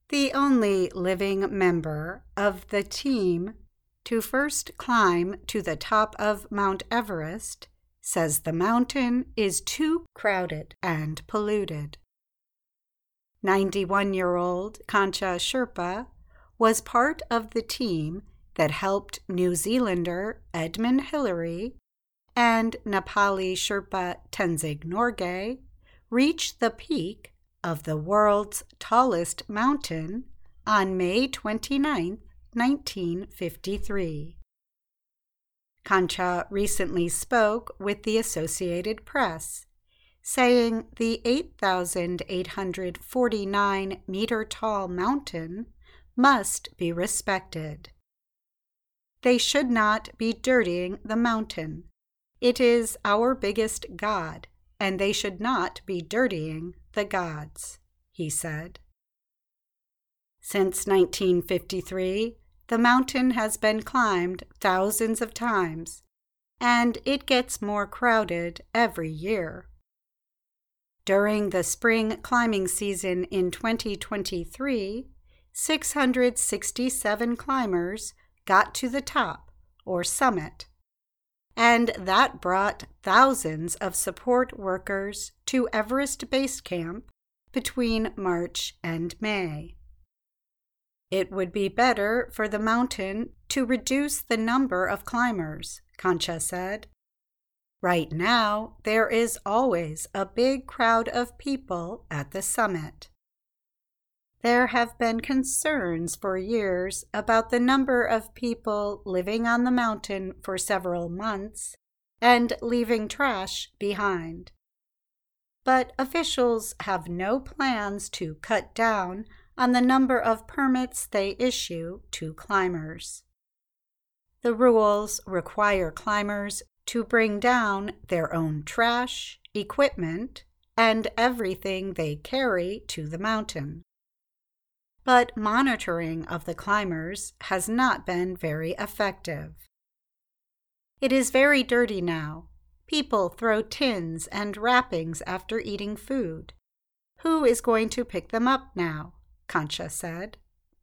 The only living member of the team to first climb to the top of Mount Everest says the mountain is too crowded and polluted. 91-year-old Kancha Sherpa was part of the team that helped New Zealander Edmund Hillary and Nepali Sherpa Tenzing Norgay reach the peak of the world's tallest mountain on May 29, 1953. Kancha recently spoke with the Associated Press, saying the 8,849-meter-tall mountain must be respected. They should not be dirtying the mountain. It is our biggest god, and they should not be dirtying the gods, he said. Since 1953, the mountain has been climbed thousands of times, and it gets more crowded every year. During the spring climbing season in 2023, 667 climbers got to the top, or summit, and that brought thousands of support workers to Everest Base Camp between March and May. It would be better for the mountain to reduce the number of climbers, Kancha said. Right now, there is always a big crowd of people at the summit. There have been concerns for years about the number of people living on the mountain for several months and leaving trash behind. But officials have no plans to cut down on the number of permits they issue to climbers. The rules require climbers to bring down their own trash, equipment, and everything they carry to the mountain. But monitoring of the climbers has not been very effective. It is very dirty now. People throw tins and wrappings after eating food. Who is going to pick them up now? Kancha said.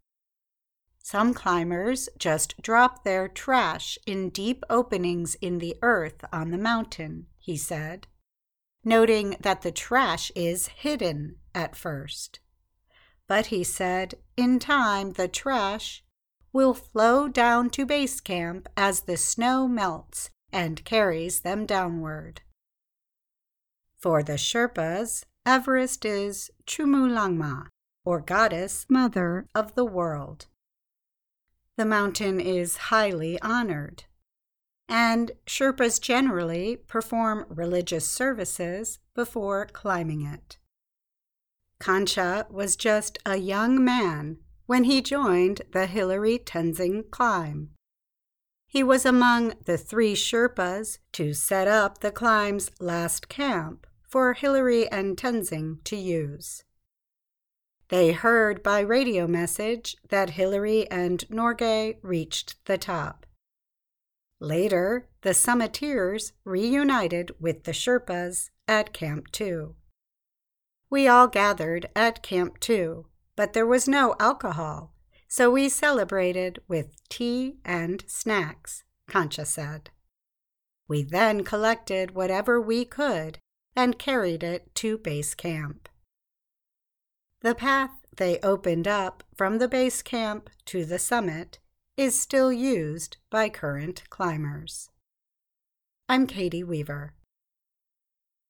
Some climbers just drop their trash in deep openings in the earth on the mountain, he said, noting that the trash is hidden at first. But he said, in time the trash will flow down to base camp as the snow melts and carries them downward. For the Sherpas, Everest is Chumulangma, or Goddess Mother of the World. The mountain is highly honored, and Sherpas generally perform religious services before climbing it. Kancha was just a young man when he joined the Hillary Tenzing climb. He was among the 3 Sherpas to set up the climb's last camp for Hillary and Tenzing to use. They heard by radio message that Hillary and Norgay reached the top. Later, the summiteers reunited with the Sherpas at Camp 2. We all gathered at Camp 2, but there was no alcohol, so we celebrated with tea and snacks, Kancha said. We then collected whatever we could and carried it to base camp. The path they opened up from the base camp to the summit is still used by current climbers. I'm Katie Weaver.